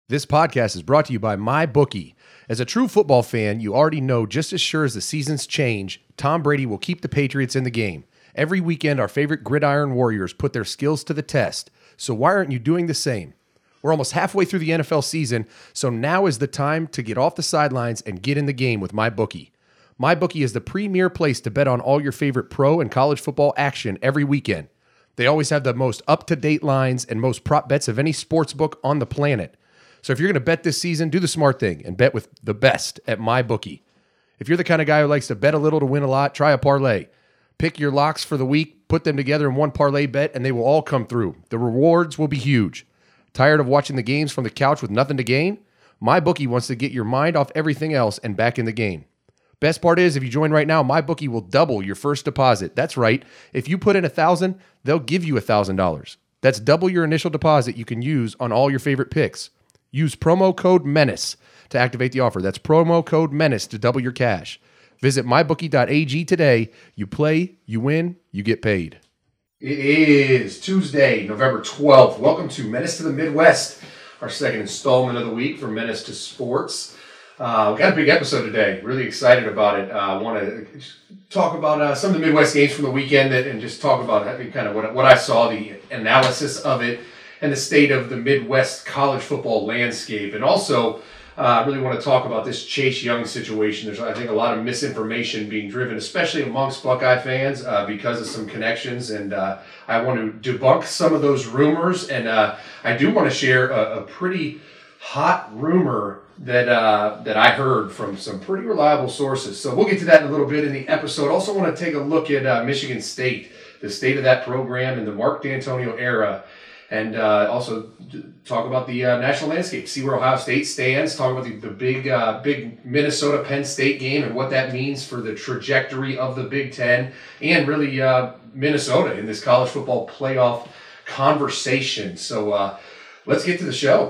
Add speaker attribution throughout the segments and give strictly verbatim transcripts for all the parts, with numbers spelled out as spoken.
Speaker 1: This podcast is brought to you by MyBookie. As a true football fan, you already know just as sure as the seasons change, Tom Brady will keep the Patriots in the game. Every weekend, our favorite gridiron warriors put their skills to the test. So why aren't you doing the same? We're almost halfway through the N F L season, so now is the time to get off the sidelines and get in the game with MyBookie. MyBookie is the premier place to bet on all your favorite pro and college football action every weekend. They always have the most up-to-date lines and most prop bets of any sports book on the planet. So if you're going to bet this season, do the smart thing and bet with the best at MyBookie. If you're the kind of guy who likes to bet a little to win a lot, try a parlay. Pick your locks for the week, put them together in one parlay bet, and they will all come through. The rewards will be huge. Tired of watching the games from the couch with nothing to gain? MyBookie wants to get your mind off everything else and back in the game. Best part is, if you join right now, MyBookie will double your first deposit. That's right. If you put in one thousand dollars, they'll give you one thousand dollars. That's double your initial deposit you can use on all your favorite picks. Use promo code MENACE to activate the offer. That's promo code MENACE to double your cash. Visit my bookie dot a g today. You play, you win, you get paid. It is Tuesday, November twelfth. Welcome to Menace to the Midwest, our second installment of the week for Menace to Sports. Uh, we got a big episode today. Really excited about it. I uh, want to talk about uh, some of the Midwest games from the weekend that, and just talk about kind of what, what I saw, the analysis of it, and the state of the Midwest college football landscape. And also, I uh, really want to talk about this Chase Young situation. There's, I think, a lot of misinformation being driven, especially amongst Buckeye fans, uh, because of some connections. And uh, I want to debunk some of those rumors. And uh, I do want to share a, a pretty hot rumor that uh, that I heard from some pretty reliable sources. So we'll get to that in a little bit in the episode. Also want to take a look at uh, Michigan State, the state of that program in the Mark D'Antonio era. And uh, also talk about the uh, national landscape, see where Ohio State stands, talk about the, the big uh, big Minnesota-Penn State game and what that means for the trajectory of the Big Ten and really uh, Minnesota in this college football playoff conversation. So uh, let's get to the show.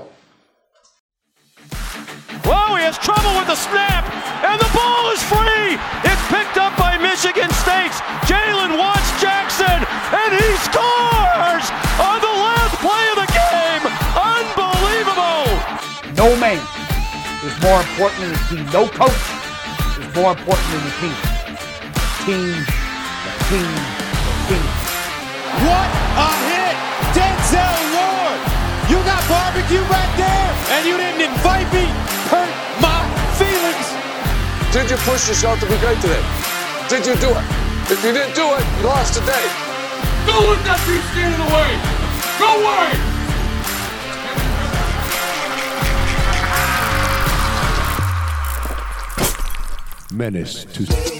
Speaker 2: Whoa, he has trouble with the snap, and the ball is free. It's picked up by Michigan State's Jalen Watts Jackson, and he scores on the last play of the game. Unbelievable.
Speaker 3: No man is more important than the team. No coach is more important than the team. Team, the team, the team.
Speaker 2: What a hit, Denzel Ward. You got barbecue back there, and you didn't invite me. Hurt my feelings.
Speaker 4: Did you push yourself to be great today? Did you do it? If you didn't do it, you lost today.
Speaker 5: Don't let that team stand in the way. Go away.
Speaker 1: Menace to...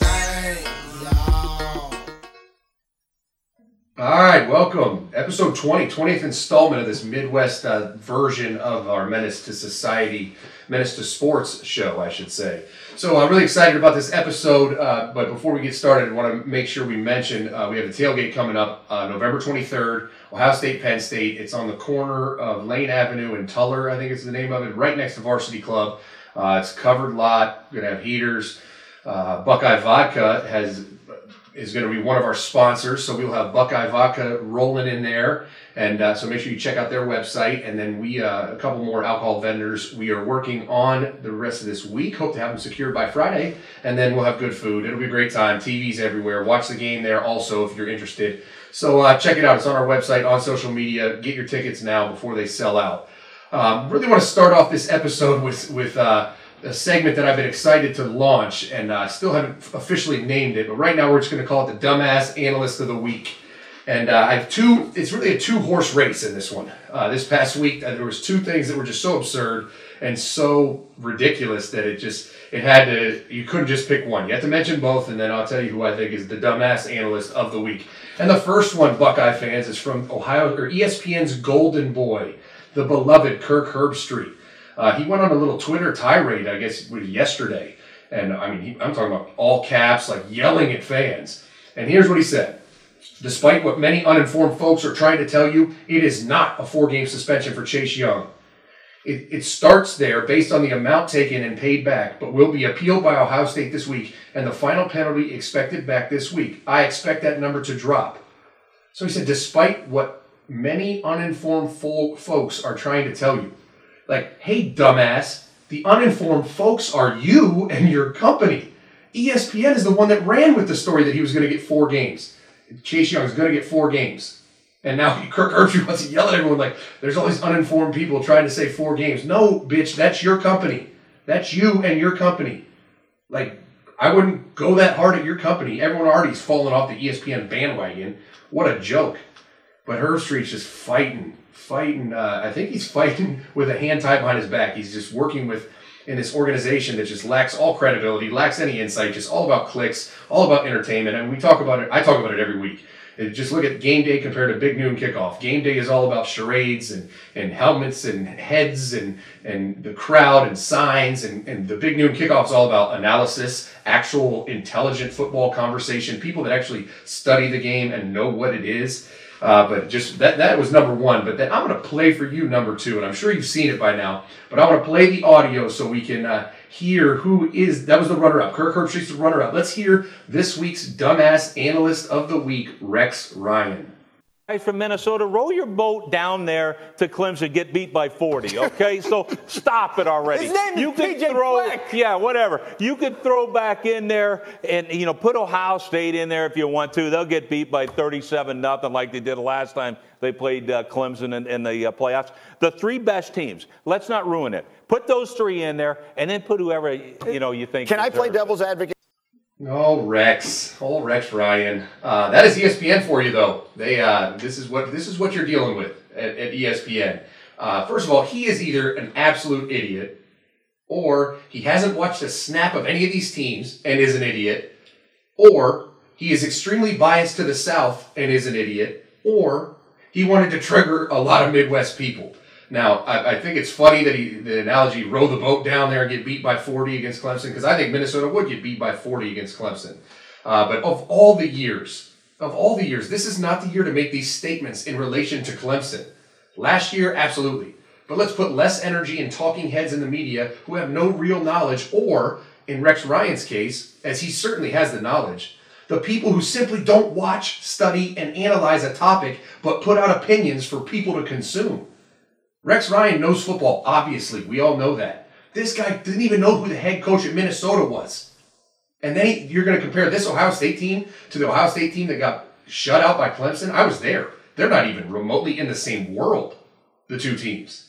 Speaker 1: All right, welcome. Episode twenty, twentieth installment of this Midwest uh, version of our Menace to Society, Menace to Sports show, I should say. So I'm really excited about this episode, uh, but before we get started, I want to make sure we mention uh, we have the tailgate coming up uh, November twenty-third, Ohio State, Penn State. It's on the corner of Lane Avenue and Tuller, I think is the name of it, right next to Varsity Club. Uh, it's a covered lot, we're going to have heaters. Uh, Buckeye Vodka has... is going to be one of our sponsors, so we'll have Buckeye Vodka rolling in there, and uh, so make sure you check out their website, and then we, uh, a couple more alcohol vendors we are working on the rest of this week, hope to have them secured by Friday, and then we'll have good food. It'll be a great time, T Vs everywhere, watch the game there also if you're interested, so uh, check it out, it's on our website, on social media, get your tickets now before they sell out. Um, really want to start off this episode with, with uh, a segment that I've been excited to launch, and uh, still haven't officially named it, but right now we're just going to call it the Dumbass Analyst of the Week. And uh, I have two, it's really a two-horse race in this one. Uh, this past week, uh, there was two things that were just so absurd and so ridiculous that it just, it had to, you couldn't just pick one. You have to mention both, and then I'll tell you who I think is the Dumbass Analyst of the Week. And the first one, Buckeye fans, is from Ohio, or E S P N's Golden Boy, the beloved Kirk Herbstreit. Uh, he went on a little Twitter tirade, I guess, yesterday. And, I mean, he, I'm talking about all caps, like yelling at fans. And here's what he said. Despite what many uninformed folks are trying to tell you, it is not a four-game suspension for Chase Young. It, it starts there based on the amount taken and paid back, but will be appealed by Ohio State this week, and the final penalty expected back this week. I expect that number to drop. So he said, despite what many uninformed fo- folks are trying to tell you, Like, hey, dumbass, the uninformed folks are you and your company. E S P N is the one that ran with the story that he was going to get four games. Chase Young is going to get four games. And now Kirk Herbstreit wants to yell at everyone like, there's all these uninformed people trying to say four games. No, bitch, that's your company. That's you and your company. Like, I wouldn't go that hard at your company. Everyone already's fallen off the E S P N bandwagon. What a joke. But Herbstreit's just fighting, fighting. Uh, I think he's fighting with a hand tied behind his back. He's just working with in this organization that just lacks all credibility, lacks any insight, just all about clicks, all about entertainment. And we talk about it. I talk about it every week. And just look at game day compared to big noon kickoff. Game day is all about charades and, and helmets and heads and, and the crowd and signs. And, and the big noon kickoff is all about analysis, actual intelligent football conversation, people that actually study the game and know what it is. Uh, but just that that was number one. But then I'm going to play for you number two. And I'm sure you've seen it by now. But I want to play the audio so we can uh, hear who is, that was the runner-up. Kirk Herbstreit's the runner-up. Let's hear this week's Dumbass Analyst of the Week, Rex Ryan.
Speaker 6: Guys from Minnesota, row your boat down there to Clemson, get beat by forty, okay? So stop it already.
Speaker 7: His name
Speaker 6: you
Speaker 7: is
Speaker 6: can
Speaker 7: P J
Speaker 6: throw,
Speaker 7: Fleck.
Speaker 6: yeah, whatever. You could throw back in there and, you know, put Ohio State in there if you want to. They'll get beat by thirty-seven nothing like they did last time they played uh, Clemson in, in the uh, playoffs. The three best teams, let's not ruin it. Put those three in there and then put whoever, you know, you think.
Speaker 7: Can I play devil's advocate?
Speaker 1: Oh, Rex. Oh, Rex Ryan. Uh, that is E S P N for you, though. They uh, this is what this is what you're dealing with at, at E S P N. Uh, first of all, he is either an absolute idiot, or he hasn't watched a snap of any of these teams and is an idiot, or he is extremely biased to the South and is an idiot, or he wanted to trigger a lot of Midwest people. Now, I, I think it's funny that he, the analogy, row the boat down there and get beat by forty against Clemson, because I think Minnesota would get beat by forty against Clemson. Uh, but of all the years, of all the years, this is not the year to make these statements in relation to Clemson. Last year, absolutely. But let's put less energy in talking heads in the media who have no real knowledge, or, in Rex Ryan's case, as he certainly has the knowledge, the people who simply don't watch, study, and analyze a topic, but put out opinions for people to consume. Rex Ryan knows football, obviously. We all know that. This guy didn't even know who the head coach at Minnesota was. And then he, you're going to compare this Ohio State team to the Ohio State team that got shut out by Clemson? I was there. They're not even remotely in the same world, the two teams.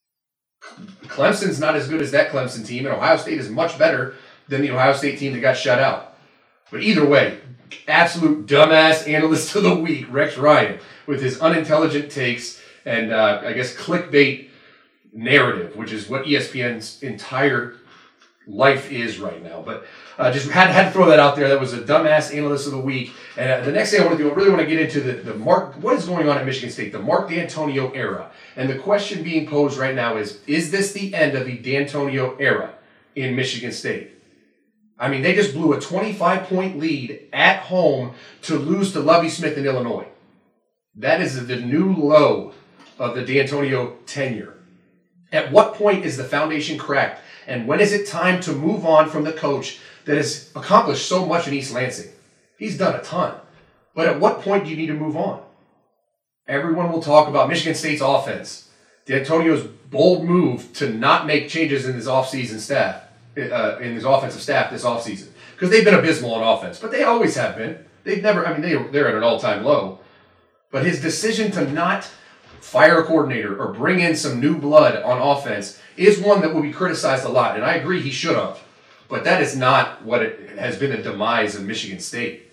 Speaker 1: Clemson's not as good as that Clemson team, and Ohio State is much better than the Ohio State team that got shut out. But either way, absolute dumbass analyst of the week, Rex Ryan, with his unintelligent takes and uh, I guess clickbait narrative, which is what E S P N's entire life is right now. But uh, just had, had to throw that out there. That was a dumbass analyst of the week. And uh, the next thing I want to do, I really want to get into the, the Mark, what is going on at Michigan State, the Mark D'Antonio era. And the question being posed right now is, is this the end of the D'Antonio era in Michigan State? I mean, they just blew a twenty-five point lead at home to lose to Lovie Smith in Illinois. That is the new low of the D'Antonio tenure. At what point is the foundation cracked? And when is it time to move on from the coach that has accomplished so much in East Lansing? He's done a ton. But at what point do you need to move on? Everyone will talk about Michigan State's offense. D'Antonio's bold move to not make changes in his offseason staff, uh, in his offensive staff this offseason. Because they've been abysmal on offense. But they always have been. They've never, I mean, they, they're at an all-time low. But his decision to not fire a coordinator or bring in some new blood on offense is one that will be criticized a lot. And I agree he should have. But that is not what it has been the demise of Michigan State.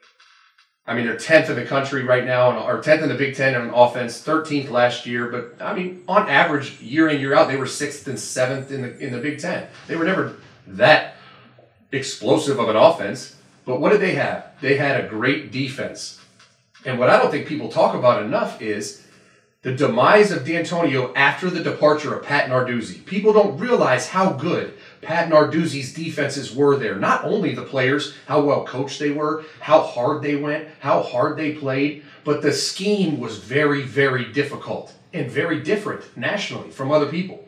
Speaker 1: I mean, they're tenth in the country right now, or tenth in the Big Ten on offense, thirteenth last year. But, I mean, on average, year in, year out, they were sixth and seventh in the in the Big Ten. They were never that explosive of an offense. But what did they have? They had a great defense. And what I don't think people talk about enough is the demise of D'Antonio after the departure of Pat Narduzzi. People don't realize how good Pat Narduzzi's defenses were there. Not only the players, how well coached they were, how hard they went, how hard they played, but the scheme was very, very difficult and very different nationally from other people.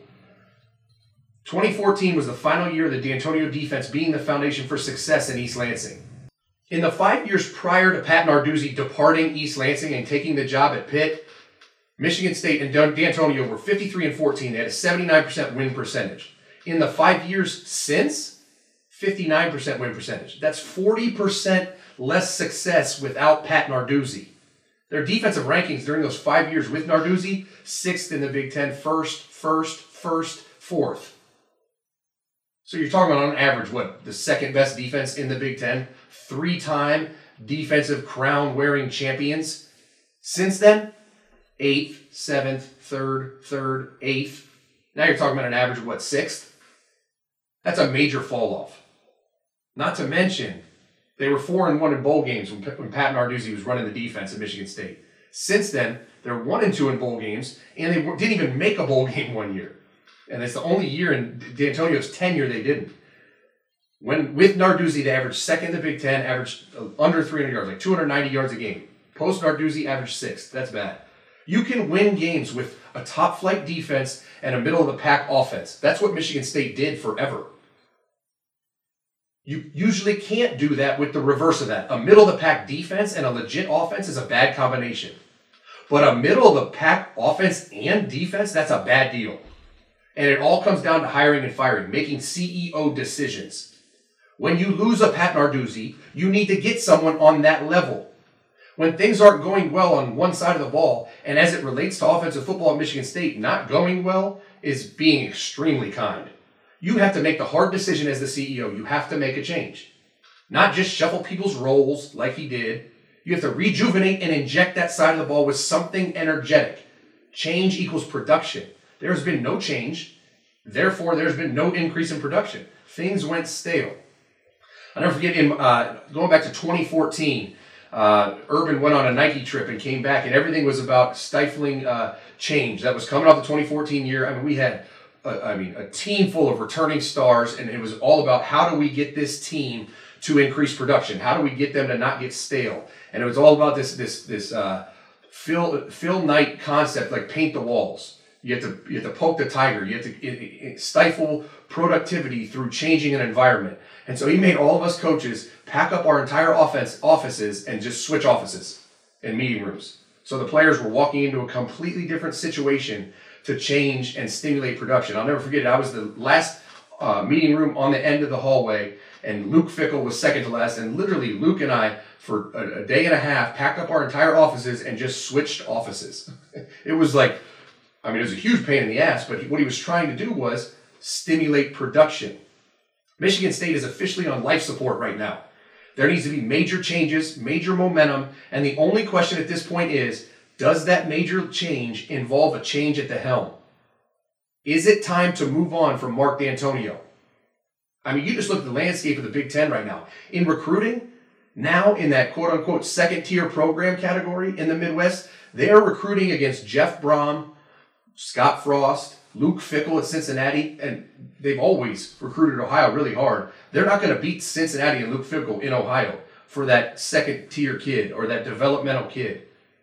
Speaker 1: twenty fourteen was the final year of the D'Antonio defense being the foundation for success in East Lansing. In the five years prior to Pat Narduzzi departing East Lansing and taking the job at Pitt, Michigan State and D'Antonio were fifty-three and fourteen. They had a seventy-nine percent win percentage. In the five years since, fifty-nine percent win percentage. That's forty percent less success without Pat Narduzzi. Their defensive rankings during those five years with Narduzzi, sixth in the Big Ten, first, first, first, fourth. So you're talking about on average, what, the second best defense in the Big Ten? Three-time defensive crown-wearing champions. Since then, eighth, seventh, third, third, eighth. Now you're talking about an average of what, sixth? That's a major fall off. Not to mention, they were four and one in bowl games when, when Pat Narduzzi was running the defense at Michigan State. Since then, they're one and two in bowl games, and they didn't even make a bowl game one year. And it's the only year in D'Antonio's tenure they didn't. When with Narduzzi, they averaged second in the Big Ten, averaged under three hundred yards, like two hundred ninety yards a game. Post Narduzzi, averaged sixth. That's bad. You can win games with a top-flight defense and a middle-of-the-pack offense. That's what Michigan State did forever. You usually can't do that with the reverse of that. A middle-of-the-pack defense and a legit offense is a bad combination. But a middle-of-the-pack offense and defense, that's a bad deal. And it all comes down to hiring and firing, making C E O decisions. When you lose a Pat Narduzzi, you need to get someone on that level. When things aren't going well on one side of the ball, and as it relates to offensive football at Michigan State, not going well is being extremely kind. You have to make the hard decision as the C E O. You have to make a change. Not just shuffle people's roles like he did. You have to rejuvenate and inject that side of the ball with something energetic. Change equals production. There's been no change. Therefore, there's been no increase in production. Things went stale. I'll never forget, in, uh, going back to twenty fourteen, uh, Urban went on a Nike trip and came back, and everything was about stifling uh, change. That was coming off the twenty fourteen year. I mean, we had, uh, I mean, a team full of returning stars, and it was all about how do we get this team to increase production? How do we get them to not get stale? And it was all about this this this uh, Phil Phil Knight concept, like paint the walls. You have to you have to poke the tiger. You have to it, it, stifle productivity through changing an environment. And so he made all of us coaches pack up our entire offense offices and just switch offices and meeting rooms. So the players were walking into a completely different situation to change and stimulate production. I'll never forget it. I was the last uh, meeting room on the end of the hallway, and Luke Fickell was second to last. And literally, Luke and I, for a, a day and a half, packed up our entire offices and just switched offices. It was like, I mean, it was a huge pain in the ass, but what he was trying to do was stimulate production. Michigan State is officially on life support right now. There needs to be major changes, major momentum, and the only question at this point is, does that major change involve a change at the helm? Is it time to move on from Mark D'Antonio? I mean, you just look at the landscape of the Big Ten right now. In recruiting, now in that quote-unquote second-tier program category in the Midwest, they are recruiting against Jeff Brom, Scott Frost, Luke Fickell at Cincinnati, and they've always recruited Ohio really hard. They're not going to beat Cincinnati and Luke Fickell in Ohio for that second-tier kid or that developmental kid.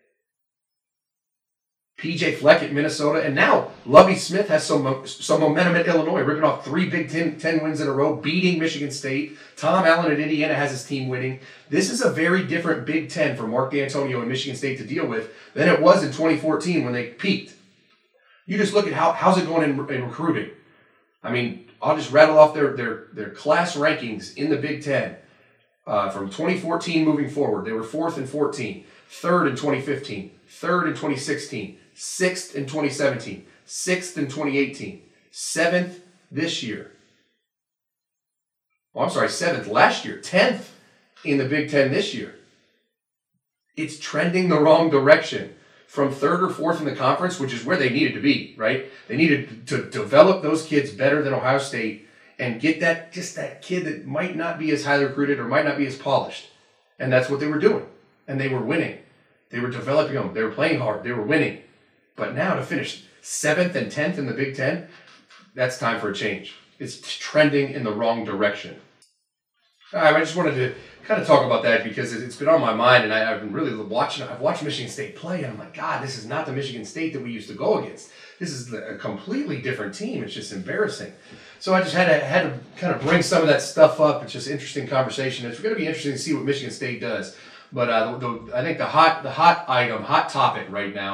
Speaker 1: P J Fleck at Minnesota, and now Lovie Smith has some, some momentum at Illinois, ripping off three Big Ten, ten wins in a row, beating Michigan State. Tom Allen at Indiana has his team winning. This is a very different Big Ten for Mark D'Antonio and Michigan State to deal with than it was in twenty fourteen when they peaked. You just look at how how's it going in, in recruiting. I mean, I'll just rattle off their their their class rankings in the Big Ten uh, from twenty fourteen moving forward. They were fourth in fourteen, third in twenty fifteen, third in twenty sixteen, sixth in twenty seventeen, sixth in twenty eighteen, seventh this year. Oh, I'm sorry, seventh last year, tenth in the Big Ten this year. It's trending the wrong direction. From third or fourth in the conference, which is where they needed to be, right? They needed to develop those kids better than Ohio State and get that just that kid that might not be as highly recruited or might not be as polished. And that's what they were doing. And they were winning. They were developing them. They were playing hard. They were winning. But now to finish seventh and tenth in the Big Ten, that's time for a change. It's trending in the wrong direction. All right, I just wanted to kind of talk about that because it's been on my mind, and I, I've been really watching. I've watched Michigan State play, and I'm like, God, this is not the Michigan State that we used to go against. This is a completely different team. It's just embarrassing. So I just had to had to kind of bring some of that stuff up. It's just interesting conversation. It's going to be interesting to see what Michigan State does. But uh, the, the, I think the hot the hot item, hot topic right now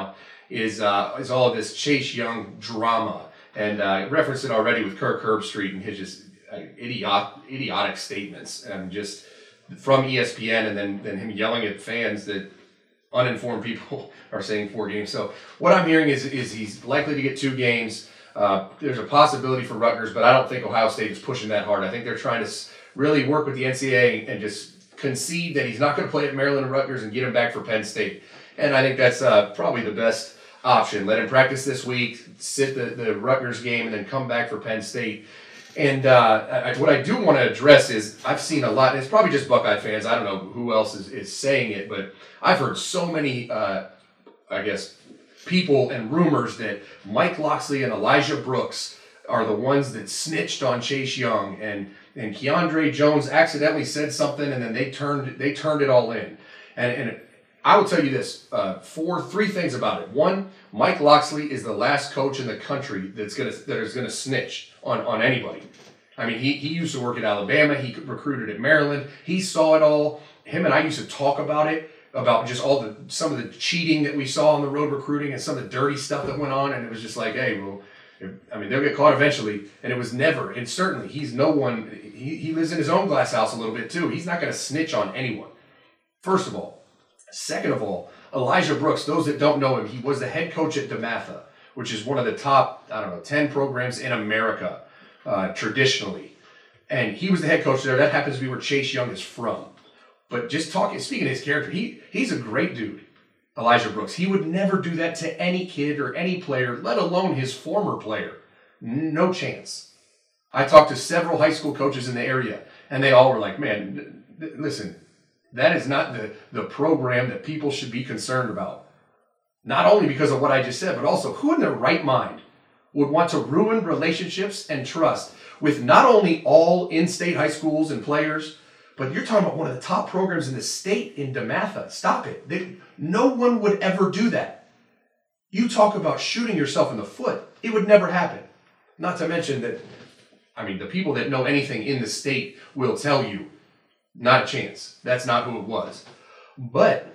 Speaker 1: is uh, is all of this Chase Young drama. And uh, I referenced it already with Kirk Herbstreit and his just uh, idiot, idiotic statements. And just from E S P N and then, then him yelling at fans that uninformed people are saying four games. So what I'm hearing is is he's likely to get two games. Uh, there's a possibility for Rutgers, but I don't think Ohio State is pushing that hard. I think they're trying to really work with the N C double A and just concede that he's not going to play at Maryland and Rutgers and get him back for Penn State. And I think that's uh, probably the best option. Let him practice this week, sit the, the Rutgers game, and then come back for Penn State. And uh, I, what I do want to address is I've seen a lot, and it's probably just Buckeye fans. I don't know who else is, is saying it, but I've heard so many, uh, I guess, people and rumors that Mike Locksley and Elijah Brooks are the ones that snitched on Chase Young, and and Keandre Jones accidentally said something, and then they turned they turned it all in. And and I will tell you this: uh, four three things about it. One, Mike Locksley is the last coach in the country that's gonna that is gonna snitch on on anybody. I mean, he he used to work at Alabama. He recruited at Maryland. He saw it all. Him and I used to talk about it. About just all the some of the cheating that we saw on the road recruiting and some of the dirty stuff that went on, and it was just like, hey, well, if, I mean, they'll get caught eventually, and it was never, and certainly he's no one. He, he lives in his own glass house a little bit too. He's not going to snitch on anyone. First of all, second of all, Elijah Brooks. Those that don't know him, he was the head coach at DeMatha, which is one of the top, I don't know, ten programs in America uh, traditionally, and he was the head coach there. That happens to be where Chase Young is from. But just talking, speaking of his character, he he's a great dude, Elijah Brooks. He would never do that to any kid or any player, let alone his former player. No chance. I talked to several high school coaches in the area, and they all were like, man, listen, that is not the, the program that people should be concerned about. Not only because of what I just said, but also who in their right mind would want to ruin relationships and trust with not only all in-state high schools and players, but you're talking about one of the top programs in the state in DeMatha. Stop it. They, no one would ever do that. You talk about shooting yourself in the foot. It would never happen. Not to mention that, I mean, the people that know anything in the state will tell you, not a chance. That's not who it was. But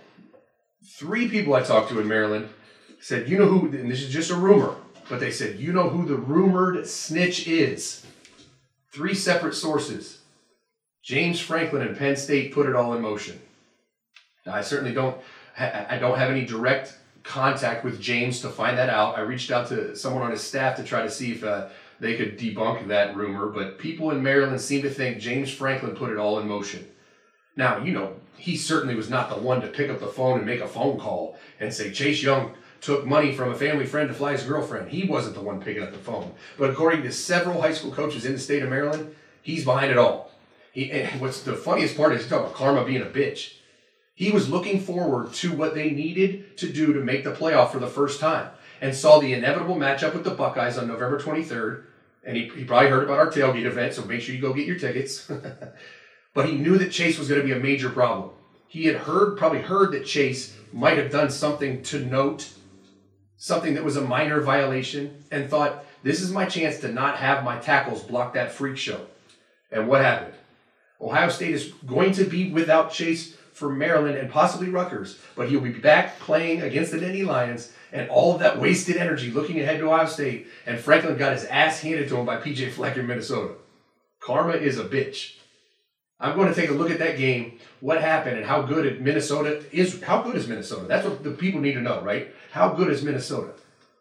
Speaker 1: three people I talked to in Maryland said, you know who, and this is just a rumor, but they said, you know who the rumored snitch is. Three separate sources. James Franklin and Penn State put it all in motion. Now, I certainly don't I don't have any direct contact with James to find that out. I reached out to someone on his staff to try to see if uh, they could debunk that rumor, but people in Maryland seem to think James Franklin put it all in motion. Now, you know, he certainly was not the one to pick up the phone and make a phone call and say Chase Young took money from a family friend to fly his girlfriend. He wasn't the one picking up the phone. But according to several high school coaches in the state of Maryland, he's behind it all. He, and what's the funniest part is he's talking about karma being a bitch. He was looking forward to what they needed to do to make the playoff for the first time and saw the inevitable matchup with the Buckeyes on November twenty-third. And he, he probably heard about our tailgate event, so make sure you go get your tickets. But he knew that Chase was going to be a major problem. He had heard, probably heard that Chase might have done something to note, something that was a minor violation, and thought, this is my chance to not have my tackles block that freak show. And what happened? Ohio State is going to be without Chase for Maryland and possibly Rutgers, but he'll be back playing against the Nittany Lions, and all of that wasted energy looking ahead to Ohio State, and Franklin got his ass handed to him by P J Fleck in Minnesota. Karma is a bitch. I'm going to take a look at that game, what happened, and how good Minnesota is. How good is Minnesota? That's what the people need to know, right? How good is Minnesota?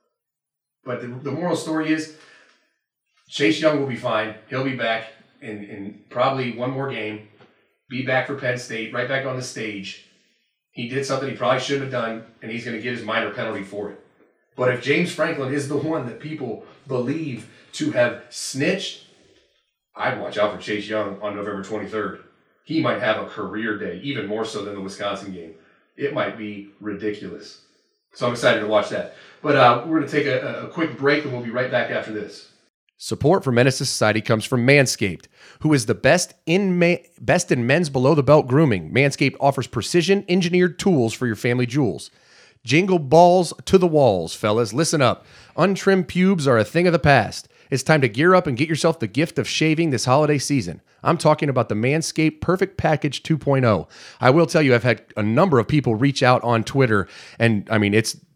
Speaker 1: But the, the moral story is Chase Young will be fine. He'll be back. In, in probably one more game, be back for Penn State, right back on the stage. He did something he probably shouldn't have done, and he's going to get his minor penalty for it. But if James Franklin is the one that people believe to have snitched, I'd watch out for Chase Young on November twenty-third. He might have a career day, even more so than the Wisconsin game. It might be ridiculous. So I'm excited to watch that. But uh, we're going to take a, a quick break, and we'll be right back after this. Support for Menace to Society comes from Manscaped, who is the best in ma- best in men's below-the-belt grooming. Manscaped offers precision-engineered tools for your family jewels. Jingle balls to the walls, fellas. Listen up. Untrimmed pubes are a thing of the past. It's time to gear up and get yourself the gift of shaving this holiday season. I'm talking about the Manscaped Perfect Package two point oh. I will tell you, I've had a number of people reach out on Twitter, and I mean, it's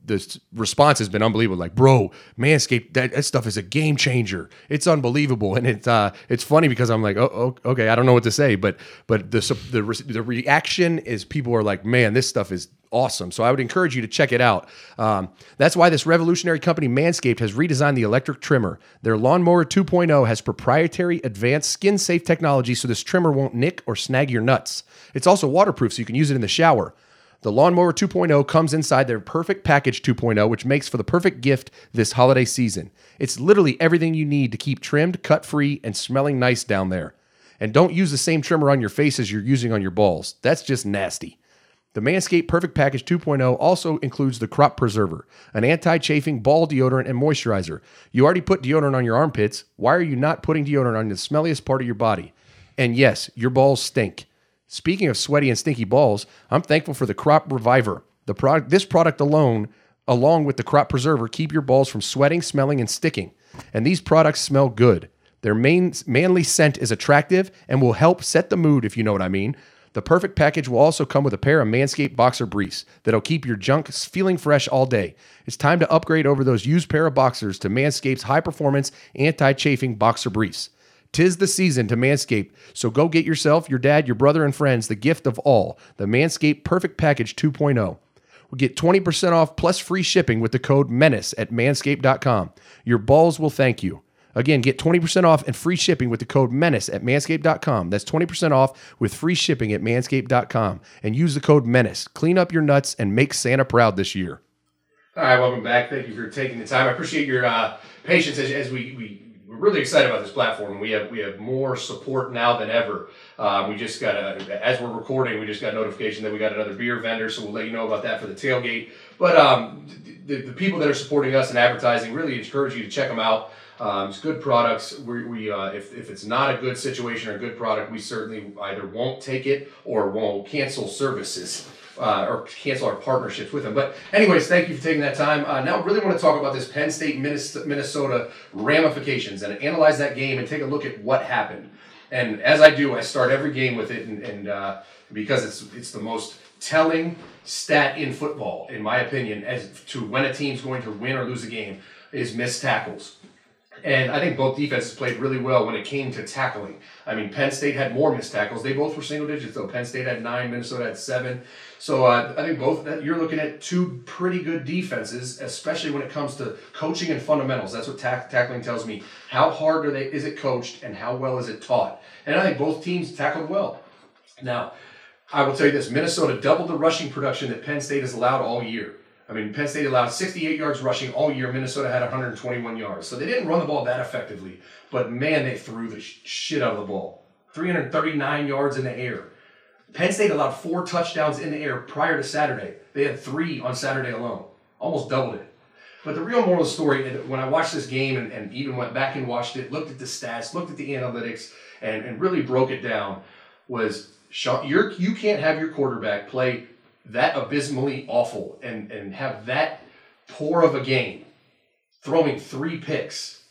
Speaker 1: the response has been unbelievable. Like, bro, Manscaped, that, that stuff is a game changer. It's unbelievable, and it's uh, it's funny because I'm like, oh, oh, okay, I don't know what to say, but but the the the reaction is people are like, man, this stuff is awesome. So I would encourage you to check it out. Um, that's why this revolutionary company, Manscaped, has redesigned the electric trimmer. Their Lawnmower two point oh has proprietary advanced skin-safe technology, so this trimmer won't nick or snag your nuts. It's also waterproof, so you can use it in the shower. The Lawnmower two point oh comes inside their Perfect Package two point oh, which makes for the perfect gift this holiday season. It's literally everything you need to keep trimmed, cut-free, and smelling nice down there. And don't use the same trimmer on your face as you're using on your balls. That's just nasty. The Manscaped Perfect Package two point oh also includes the Crop Preserver, an anti-chafing ball deodorant and moisturizer. You already put deodorant on your armpits. Why are you not putting deodorant on the smelliest part of your body? And yes, your balls stink. Speaking of sweaty and stinky balls, I'm thankful for the Crop Reviver. The product, this product alone, along with the Crop Preserver, keep your balls from sweating, smelling, and sticking. And these products smell good. Their main manly scent is attractive and will help set the mood, if you know what I mean. The Perfect Package will also come with a pair of Manscaped boxer briefs that'll keep your junk feeling fresh all day. It's time to upgrade over those used pair of boxers to Manscaped's high-performance, anti-chafing boxer briefs. 'Tis the season to Manscaped, so go get yourself, your dad, your brother, and friends the gift of all, the Manscaped Perfect Package two point oh. We'll get twenty percent off plus free shipping with the code MENACE at manscaped dot com. Your balls will thank you. Again, get twenty percent off and free shipping with the code MENACE at manscaped dot com. That's twenty percent off with free shipping at manscaped dot com. And use the code MENACE. Clean up your nuts and make Santa proud this year. All right, welcome back. Thank you for taking the time. I appreciate your uh, patience as, as we, we, we're really excited about this platform. We have we have more support now than ever. Um, we just got, a, as we're recording, we just got a notification that we got another beer vendor, so we'll let you know about that for the tailgate. But um, the, the people that are supporting us in advertising, really encourage you to check them out. Um, it's good products. We, we uh, if, if it's not a good situation or a good product, we certainly either won't take it or won't cancel services uh, or cancel our partnerships with them. But anyways, thank you for taking that time. Uh, now I really want to talk about this Penn State Minnesota ramifications and analyze that game and take a look at what happened. And as I do, I start every game with it, and, and uh, because it's it's the most telling stat in football, in my opinion, as to when a team's going to win or lose a game, is missed tackles. And I think both defenses played really well when it came to tackling. I mean, Penn State had more missed tackles. They both were single digits, though. Penn State had nine, Minnesota had seven. So uh, I think both you're looking at two pretty good defenses, especially when it comes to coaching and fundamentals. That's what tack, tackling tells me. How hard are they? Is it coached, and how well is it taught? And I think both teams tackled well. Now, I will tell you this: Minnesota doubled the rushing production that Penn State has allowed all year. I mean, Penn State allowed sixty-eight yards rushing all year. Minnesota had one hundred twenty-one yards. So they didn't run the ball that effectively. But, man, they threw the shit out of the ball. three hundred thirty-nine yards in the air. Penn State allowed four touchdowns in the air prior to Saturday. They had three on Saturday alone. Almost doubled it. But the real moral of the story, when I watched this game and, and even went back and watched it, looked at the stats, looked at the analytics, and, and really broke it down, was Sean, you're, you can't have your quarterback play that abysmally awful and, and have that poor of a game, throwing three picks,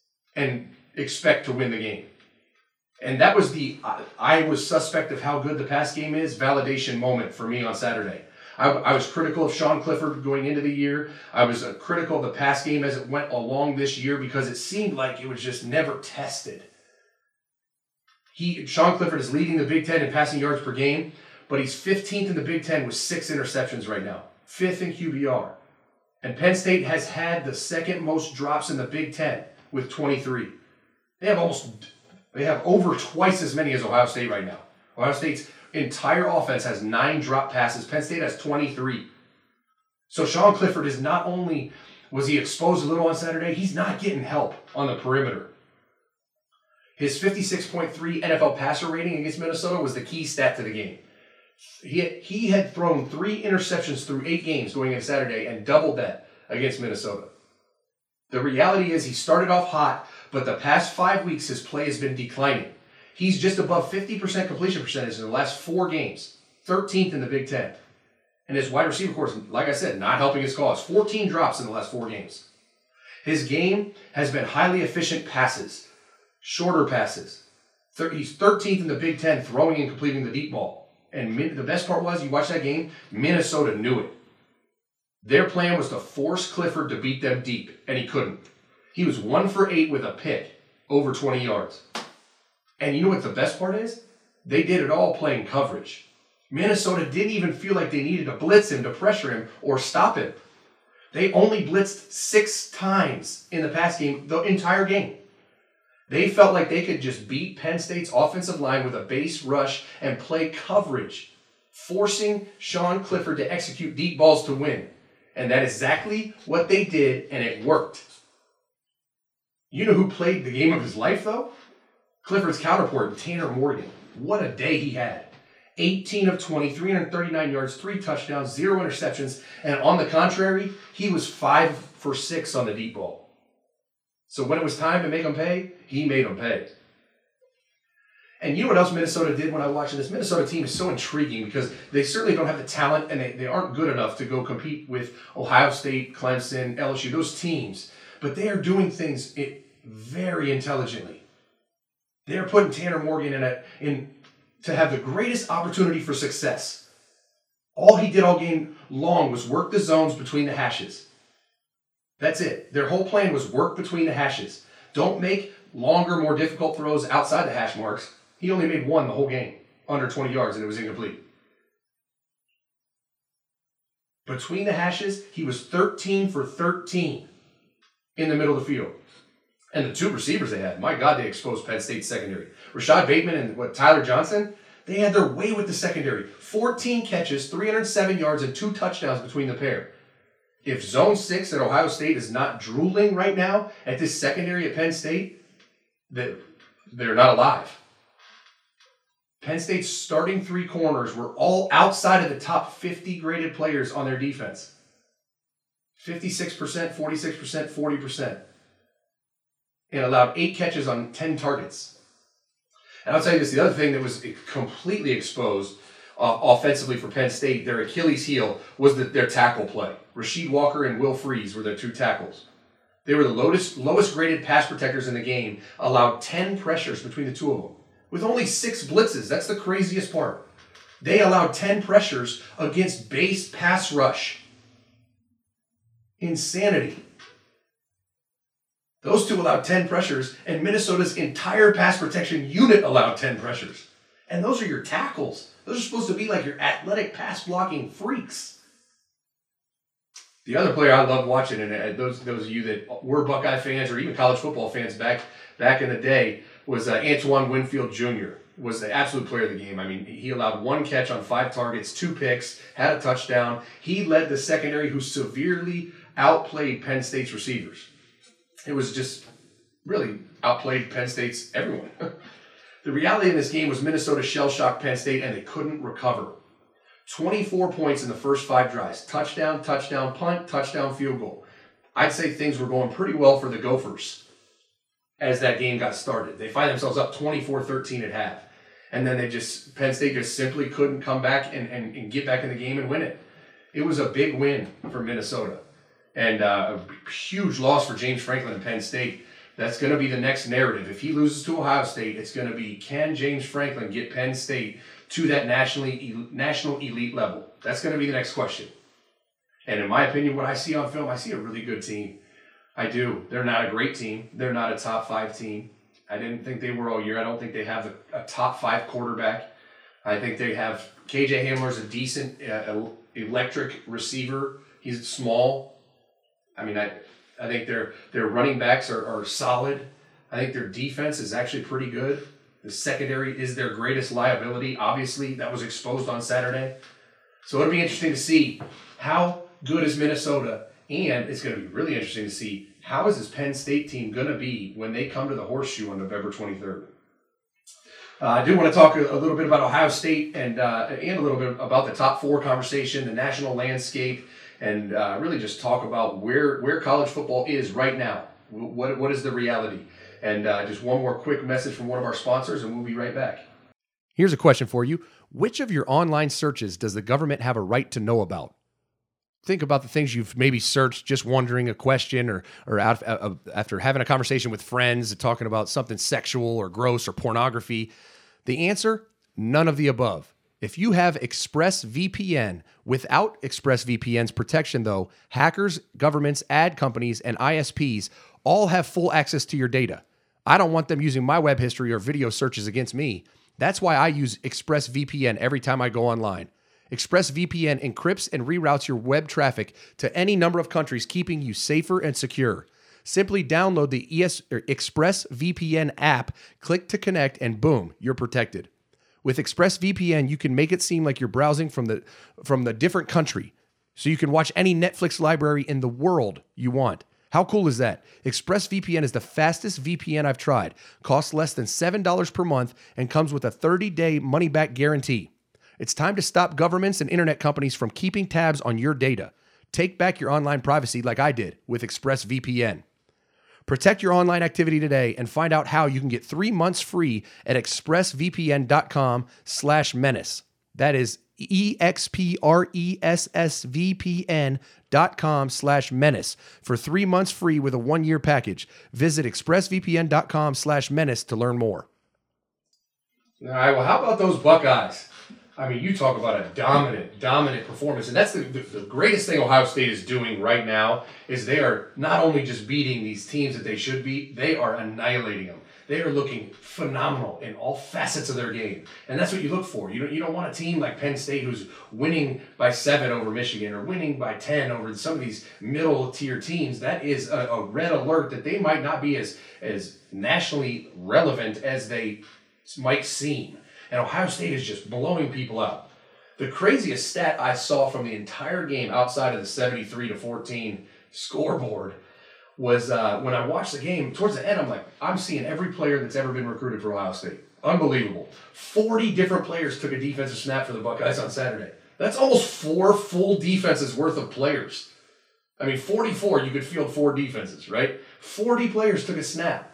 Speaker 1: and expect to win the game. And that was the, I, I was suspect of how good the pass game is, validation moment for me on Saturday. I, I was critical of Sean Clifford going into the year. I was uh, critical of the pass game as it went along this year because it seemed like it was just never tested. He, Sean Clifford is leading the Big Ten in passing yards per game, but he's fifteenth in the Big Ten with six interceptions right now. Fifth in Q B R. And Penn State has had the second most drops in the Big Ten with twenty-three. They have almost, they have over twice as many as Ohio State right now. Ohio State's entire offense has nine drop passes. Penn State has twenty-three. So Sean Clifford is not only, was he exposed a little on Saturday, he's not getting help on the perimeter. His fifty-six point three N F L passer rating against Minnesota was the key stat to the game. He had, he had thrown three interceptions through eight games going into Saturday and doubled that against Minnesota. The reality is he started off hot, but the past five weeks his play has been declining. He's just above fifty percent completion percentage in the last four games, thirteenth in the Big Ten. And his wide receiver corps, like I said, not helping his cause. fourteen drops in the last four games. His game has been highly efficient passes, shorter passes. He's thirteenth in the Big Ten throwing and completing the deep ball. And the best part was, you watch that game, Minnesota knew it. Their plan was to force Clifford to beat them deep, and he couldn't. He was one for eight with a pick, over twenty yards. And you know what the best part is? They did it all playing coverage. Minnesota didn't even feel like they needed to blitz him to pressure him or stop him. They only blitzed six times in the pass game, the entire game. They felt like they could just beat Penn State's offensive line with a base rush and play coverage, forcing Sean Clifford to execute deep balls to win. And that's exactly what they did, and it worked. You know who played the game of his life, though? Clifford's counterpart, Tanner Morgan. What a day he had. eighteen of twenty, three hundred thirty-nine yards, three touchdowns, zero interceptions. And on the contrary, he was five for six on the deep ball. So when it was time to make him pay, he made him pay. And you know what else Minnesota did when I was watching this? Minnesota team is so intriguing because they certainly don't have the talent and they, they aren't good enough to go compete with Ohio State, Clemson, L S U, those teams. But they are doing things very intelligently. They are putting Tanner Morgan in, a, in to have the greatest opportunity for success. All he did all game long was work the zones between the hashes. That's it. Their whole plan was work between the hashes. Don't make longer, more difficult throws outside the hash marks. He only made one the whole game, under twenty yards, and it was incomplete. Between the hashes, he was thirteen for thirteen in the middle of the field. And the two receivers they had, my God, they exposed Penn State's secondary. Rashad Bateman and what Tyler Johnson, they had their way with the secondary. fourteen catches, three hundred seven yards, and two touchdowns between the pair. If Zone six at Ohio State is not drooling right now at this secondary at Penn State, that they're not alive. Penn State's starting three corners were all outside of the top fifty graded players on their defense. fifty-six percent, forty-six percent, forty percent. And allowed eight catches on ten targets. And I'll tell you this, the other thing that was completely exposed uh, offensively for Penn State, their Achilles heel, was the, their tackle play. Rasheed Walker and Will Freeze were their two tackles. They were the lowest, lowest graded pass protectors in the game, allowed ten pressures between the two of them. With only six blitzes, that's the craziest part. They allowed ten pressures against base pass rush. Insanity. Those two allowed ten pressures, and Minnesota's entire pass protection unit allowed ten pressures. And those are your tackles. Those are supposed to be like your athletic pass blocking freaks. The other player I love watching, and those those of you that were Buckeye fans or even college football fans back back in the day, was uh, Antoine Winfield Junior Was the absolute player of the game. I mean, he allowed one catch on five targets, two picks, had a touchdown. He led the secondary who severely outplayed Penn State's receivers. It was just really outplayed Penn State's everyone. The reality in this game was Minnesota shell-shocked Penn State and they couldn't recover. twenty-four points in the first five drives. Touchdown, touchdown, punt, touchdown, field goal. I'd say things were going pretty well for the Gophers as that game got started. They find themselves up twenty-four thirteen at half. And then they just, Penn State just simply couldn't come back and, and, and get back in the game and win it. It was a big win for Minnesota. And uh, a huge loss for James Franklin and Penn State. That's going to be the next narrative. If he loses to Ohio State, it's going to be, can James Franklin get Penn State to that nationally national elite level? That's going to be the next question. And in my opinion, what I see on film, I see a really good team. I do. They're not a great team. They're not a top five team. I didn't think they were all year. I don't think they have a, a top five quarterback. I think they have K J Hamler's a decent uh, electric receiver. He's small. I mean, I I think their their running backs are, are solid. I think their defense is actually pretty good. The secondary is their greatest liability. Obviously, that was exposed on Saturday. So it'll be interesting to see how good is Minnesota, and it's going to be really interesting to see how is this Penn State team going to be when they come to the Horseshoe on November twenty-third. Uh, I do want to talk a, a little bit about Ohio State and uh, and a little bit about the top four conversation, the national landscape, and uh, really just talk about where where college football is right now. What what is the reality? And uh, just one more quick message from one of our sponsors, and we'll be right back.
Speaker 7: Here's a question for you. Which of your online searches does the government have a right to know about? Think about the things you've maybe searched just wondering a question or or out, uh, after having a conversation with friends talking about something sexual or gross or pornography. The answer, none of the above.
Speaker 1: If you have ExpressVPN, without ExpressVPN's protection though, hackers, governments, ad companies, and I S Ps all have full access to your data. I don't want them using my web history or video searches against me. That's why I use ExpressVPN every time I go online. ExpressVPN encrypts and reroutes your web traffic to any number of countries, keeping you safer and secure. Simply download the E S, or ExpressVPN app, click to connect, and boom, you're protected. With ExpressVPN, you can make it seem like you're browsing from the from the different country, so you can watch any Netflix library in the world you want. How cool is that? ExpressVPN is the fastest V P N I've tried, costs less than seven dollars per month, and comes with a thirty-day money-back guarantee. It's time to stop governments and internet companies from keeping tabs on your data. Take back your online privacy like I did with ExpressVPN. Protect your online activity today and find out how you can get three months free at expressvpn.com slash menace. That is E-X-P-R-E-S-S-V-P-N dot com slash menace for three months free with a one-year package. Visit expressvpn.com slash menace to learn more. All right, well, how about those Buckeyes? I mean, you talk about a dominant, dominant performance. And that's the, the, the greatest thing Ohio State is doing right now is they are not only just beating these teams that they should beat, they are annihilating them. They are looking phenomenal in all facets of their game. And that's what you look for. You don't, you don't want a team like Penn State who's winning by seven over Michigan or winning by ten over some of these middle-tier teams. That is a, a red alert that they might not be as, as nationally relevant as they might seem. And Ohio State is just blowing people out. The craziest stat I saw from the entire game outside of the seventy-three to fourteen scoreboard was uh, when I watched the game, towards the end, I'm like, I'm seeing every player that's ever been recruited for Ohio State. Unbelievable. forty different players took a defensive snap for the Buckeyes on Saturday. That's almost four full defenses worth of players. I mean, forty-four, you could field four defenses, right? forty players took a snap.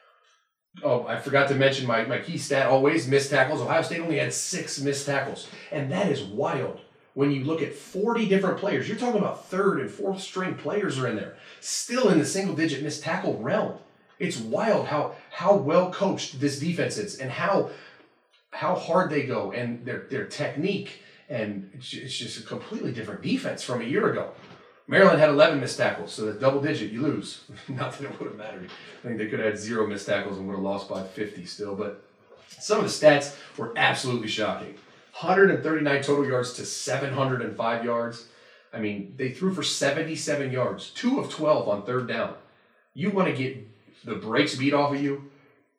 Speaker 1: Oh, I forgot to mention my, my key stat, always missed tackles. Ohio State only had six missed tackles. And that is wild. When you look at forty different players, you're talking about third and fourth string players are in there, still in the single-digit missed tackle realm. It's wild how how well coached this defense is and how how hard they go and their their technique. And it's just a completely different defense from a year ago. Maryland had eleven missed tackles, so that's double digit, you lose. Not that it would have mattered. I think they could have had zero missed tackles and would have lost by fifty still. But some of the stats were absolutely shocking. one hundred thirty-nine total yards to seven hundred five yards. I mean, they threw for seventy-seven yards, two of twelve on third down. You want to get the brakes beat off of you,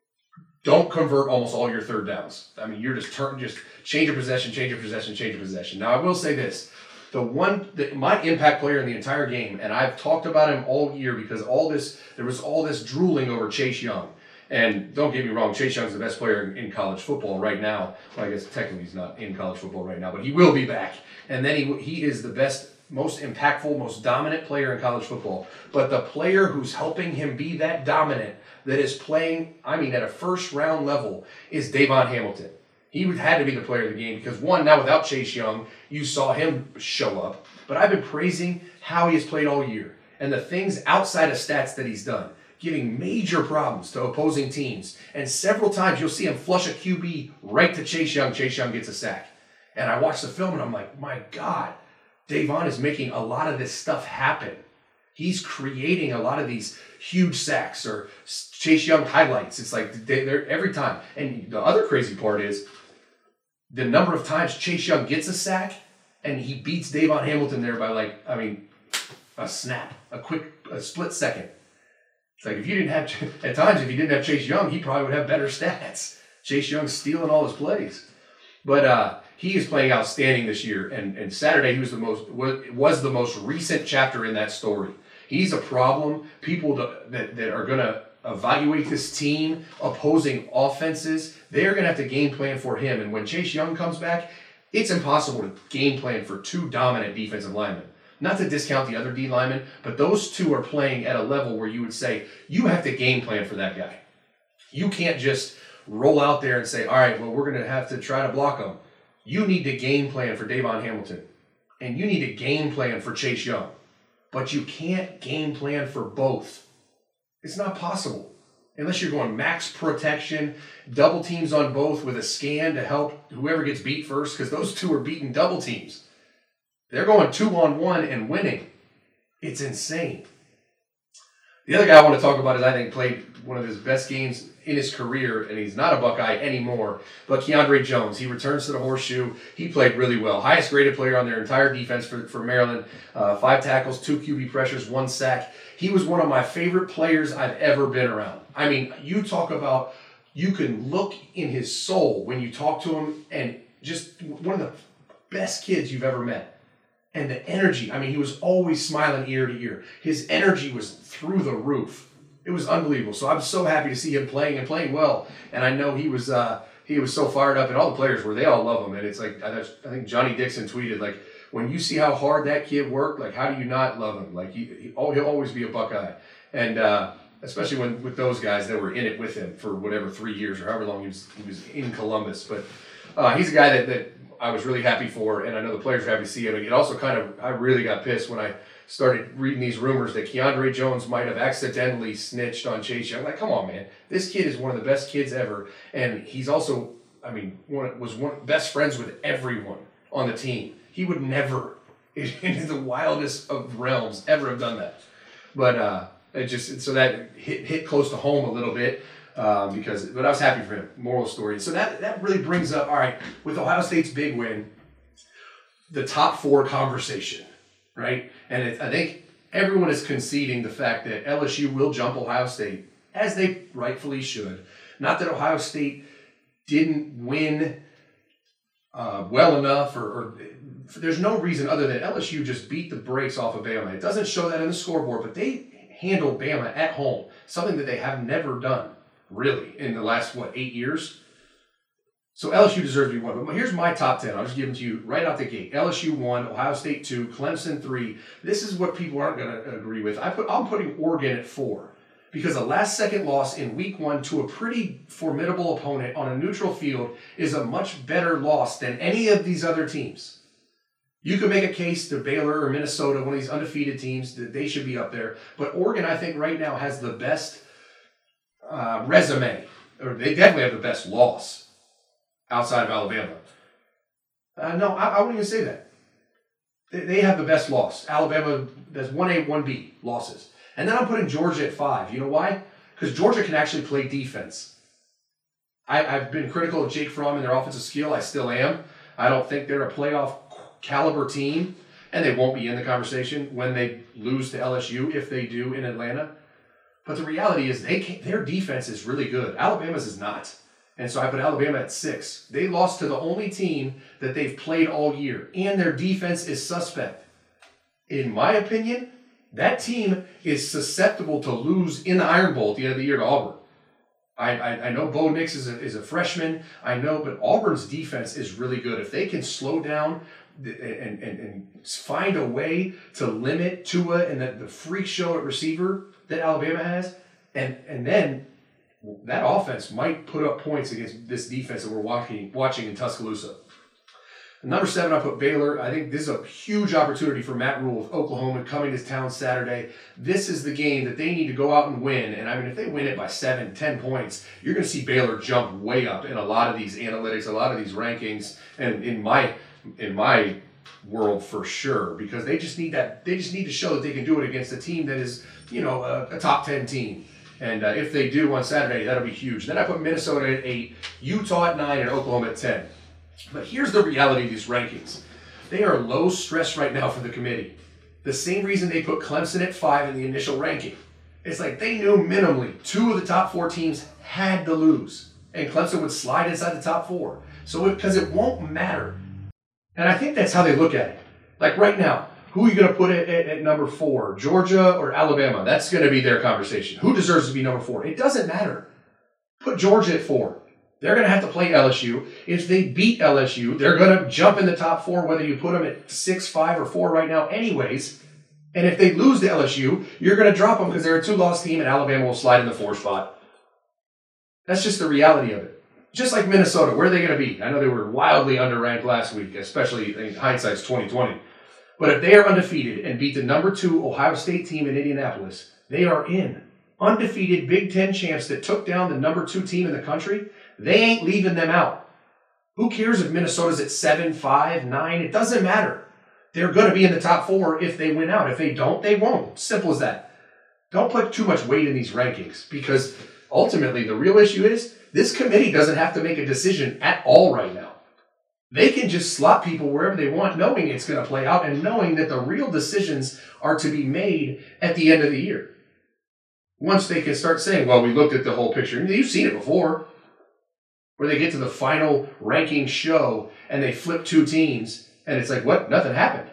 Speaker 1: don't convert almost all your third downs. I mean, you're just turn, just change your possession, change your possession, change your possession. Now, I will say this. The one, the, my impact player in the entire game, and I've talked about him all year because all this, there was all this drooling over Chase Young. And don't get me wrong, Chase Young's the best player in, in college football right now. Well, I guess technically he's not in college football right now, but he will be back. And then he he is the best, most impactful, most dominant player in college football. But the player who's helping him be that dominant, that is playing, I mean, at a first round level, is Davon Hamilton. He would had to be the player of the game because, one, now without Chase Young, you saw him show up. But I've been praising how he has played all year and the things outside of stats that he's done, giving major problems to opposing teams. And several times you'll see him flush a Q B right to Chase Young. Chase Young gets a sack. And I watched the film and I'm like, my God, Davon is making a lot of this stuff happen. He's creating a lot of these huge sacks or Chase Young highlights. It's like they, they're every time. And the other crazy part is the number of times Chase Young gets a sack and he beats Davon Hamilton there by like, I mean, a snap, a quick, a split second. It's like if you didn't have, at times if you didn't have Chase Young, he probably would have better stats. Chase Young's stealing all his plays. But uh, he is playing outstanding this year. And, and Saturday he was the most, was the most recent chapter in that story. He's a problem. People that, that are going to evaluate this team, opposing offenses, they're going to have to game plan for him. And when Chase Young comes back, it's impossible to game plan for two dominant defensive linemen. Not to discount the other D linemen, but those two are playing at a level where you would say, you have to game plan for that guy. You can't just roll out there and say, all right, well, we're going to have to try to block him. You need to game plan for Davon Hamilton. And you need to game plan for Chase Young. But you can't game plan for both. It's not possible. unless you're going max protection, double teams on both with a scan to help whoever gets beat first, because those two are beating double teams. They're going two on one and winning. It's insane. The other guy I want to talk about is I think played one of his best games in his career, and he's not a Buckeye anymore, but Keandre Jones. He returns to the Horseshoe. He played really well. Highest graded player on their entire defense for, for Maryland. Uh, five tackles, two Q B pressures, one sack. He was one of my favorite players I've ever been around. I mean, you talk about, you can look in his soul when you talk to him, and just one of the best kids you've ever met. And the energy, I mean, he was always smiling ear to ear. His energy was through the roof. It was unbelievable. So I'm so happy to see him playing and playing well. And I know he was uh, he was so fired up, and all the players were. They all love him. And it's like, I think Johnny Dixon tweeted, like, when you see how hard that kid worked, like, how do you not love him? Like, he, he, he'll always be a Buckeye. And uh, especially when with those guys that were in it with him for whatever, three years or however long he was, he was in Columbus. But uh, he's a guy that, that I was really happy for, and I know the players were happy to see him. And it also kind of, I really got pissed when I started reading these rumors that Keandre Jones might have accidentally snitched on Chase Young. Like, come on, man. This kid is one of the best kids ever, and he's also, I mean, one, was one best friends with everyone on the team. He would never, in the wildest of realms, ever have done that. But uh, it just, so that hit, hit close to home a little bit. Um, because, but I was happy for him. Moral story. So that that really brings up, all right, with Ohio State's big win, the top four conversation, right? And it, I think everyone is conceding the fact that L S U will jump Ohio State, as they rightfully should. Not that Ohio State didn't win uh, well enough, or, or there's no reason other than L S U just beat the brakes off of Bama. It doesn't show that in the scoreboard, but they handled Bama at home, something that they have never done. Really, in the last, what, eight years? So L S U deserves to be one. But here's my top ten. I'll just give them to you right out the gate. L S U one, Ohio State two, Clemson three. This is what people aren't going to agree with. I put, I'm putting Oregon at four because a last-second loss in week one to a pretty formidable opponent on a neutral field is a much better loss than any of these other teams. You could make a case to Baylor or Minnesota, one of these undefeated teams, that they should be up there. But Oregon, I think, right now has the best Uh, resume, or they definitely have the best loss outside of Alabama. Uh, no, I, I wouldn't even say that. They, they have the best loss. Alabama, there's one A, one B losses. And then I'm putting Georgia at five. You know why? Because Georgia can actually play defense. I, I've been critical of Jake Fromm and their offensive skill. I still am. I don't think they're a playoff caliber team, and they won't be in the conversation when they lose to L S U, if they do in Atlanta. But the reality is they can't, their defense is really good. Alabama's is not. And so I put Alabama at six. They lost to the only team that they've played all year, and their defense is suspect. In my opinion, that team is susceptible to lose in the Iron Bowl at the end of the year to Auburn. I, I, I know Bo Nix is a, is a freshman. I know, but Auburn's defense is really good. If they can slow down and, and, and find a way to limit Tua and the, the freak show at receiver that Alabama has, and and then that offense might put up points against this defense that we're watching watching in Tuscaloosa. Number seven, I put Baylor. I think this is a huge opportunity for Matt Rule with Oklahoma coming to town Saturday. This is the game that they need to go out and win. And I mean, if they win it by seven, ten points, you're going to see Baylor jump way up in a lot of these analytics, a lot of these rankings, and in my in my world for sure, because they just need that. They just need to show that they can do it against a team that is, you know, a, a top ten team. And uh, if they do on Saturday, that'll be huge. Then I put Minnesota at eight, Utah at nine, and Oklahoma at ten. But here's the reality of these rankings. They are low stress right now for the committee. The same reason they put Clemson at five in the initial ranking. It's like they knew minimally two of the top four teams had to lose, and Clemson would slide inside the top four. So because it, it won't matter. And I think that's how they look at it. Like right now, who are you going to put at, at, at number four? Georgia or Alabama? That's going to be their conversation. Who deserves to be number four? It doesn't matter. Put Georgia at four. They're going to have to play L S U. If they beat L S U, they're going to jump in the top four, whether you put them at six, five, or four right now anyways. And if they lose to L S U, you're going to drop them because they're a two-loss team, and Alabama will slide in the four spot. That's just the reality of it. Just like Minnesota, where are they going to be? I know they were wildly underranked last week, especially in hindsight's twenty twenty. But if they are undefeated and beat the number two Ohio State team in Indianapolis, they are in. undefeated Big Ten champs that took down the number two team in the country, they ain't leaving them out. Who cares if Minnesota's at seven, five, nine? It doesn't matter. They're going to be in the top four if they win out. If they don't, they won't. Simple as that. Don't put too much weight in these rankings because ultimately the real issue is this committee doesn't have to make a decision at all right now. They can just slot people wherever they want, knowing it's going to play out and knowing that the real decisions are to be made at the end of the year. Once they can start saying, well, we looked at the whole picture. You've seen it before, where they get to the final ranking show and they flip two teams and it's like, what? Nothing happened.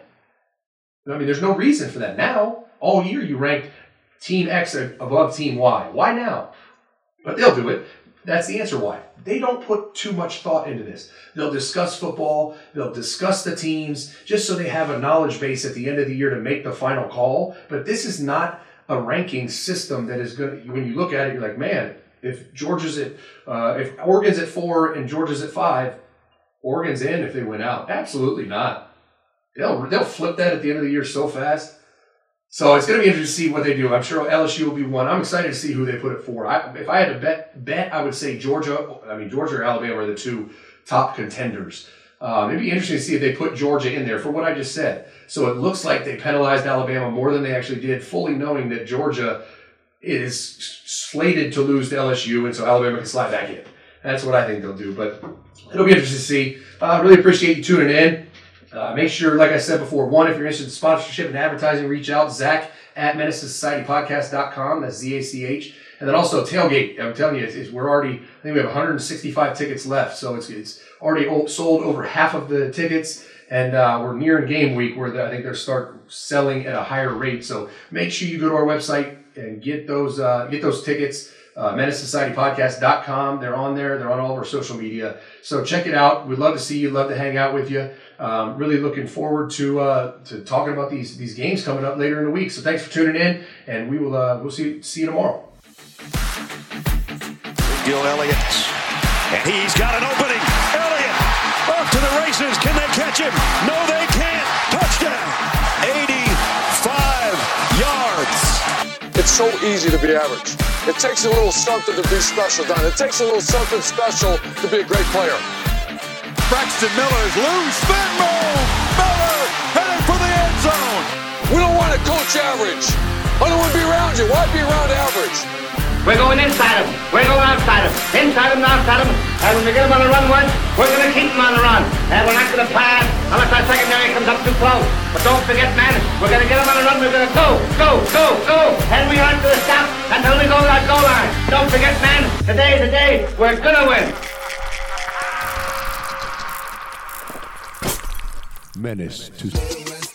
Speaker 1: I mean, there's no reason for that. Now, all year you ranked Team X above Team Y. Why now? But they'll do it. That's the answer why. They don't put too much thought into this. They'll discuss football. They'll discuss the teams just so they have a knowledge base at the end of the year to make the final call. But this is not a ranking system that is going to, when you look at it, you're like, man, if Georgia's at, uh, if Oregon's at four and Georgia's at five, Oregon's in if they win out. Absolutely not. They'll, they'll flip that at the end of the year so fast. So it's going to be interesting to see what they do. I'm sure L S U will be one. I'm excited to see who they put it for. I, if I had to bet, bet, I would say Georgia. I mean, Georgia or Alabama are the two top contenders. Um, it'd be interesting to see if they put Georgia in there for what I just said. So it looks like they penalized Alabama more than they actually did, fully knowing that Georgia is slated to lose to L S U, and so Alabama can slide back in. That's what I think they'll do. But it'll be interesting to see. I uh, really appreciate you tuning in. Uh, make sure, like I said before, one, if you're interested in sponsorship and advertising, reach out, Zach at menace to society podcast dot com. That's Z A C H. And then also Tailgate. I'm telling you, it's, it's, we're already, I think we have one hundred sixty-five tickets left. So it's it's already old, sold over half of the tickets. And uh, we're nearing game week where the, I think they'll start selling at a higher rate. So make sure you go to our website and get those uh, get those tickets. Uh, menace society podcast dot com. They're on there. They're on all of our social media. So check it out. We'd love to see you. Love to hang out with you. Um, really looking forward to uh, to talking about these these games coming up later in the week. So thanks for tuning in, and we will uh, we'll see see you tomorrow.
Speaker 2: Gil Elliott, and he's got an opening. Elliott off to the races. Can they catch him? No, they can't. Touchdown. eighty-five yards.
Speaker 4: It's so easy to be average. It takes a little something to be special, Don. It takes a little something special to be a great player.
Speaker 2: Braxton Miller's loose spin move. Miller heading for the end zone.
Speaker 4: We don't want to coach average. I don't want to be around you. Why be around average?
Speaker 8: We're going inside him. We're going outside him. Inside him, outside him. And when we get him on the run once, we're going to keep him on the run. And we're not going to pass unless our secondary comes up too close. But don't forget, man, we're going to get him on the run. We're going to go, go, go, go. And we aren't going to stop until we go to that goal line. Don't forget, man, today's the day we're going to win.
Speaker 9: Menace to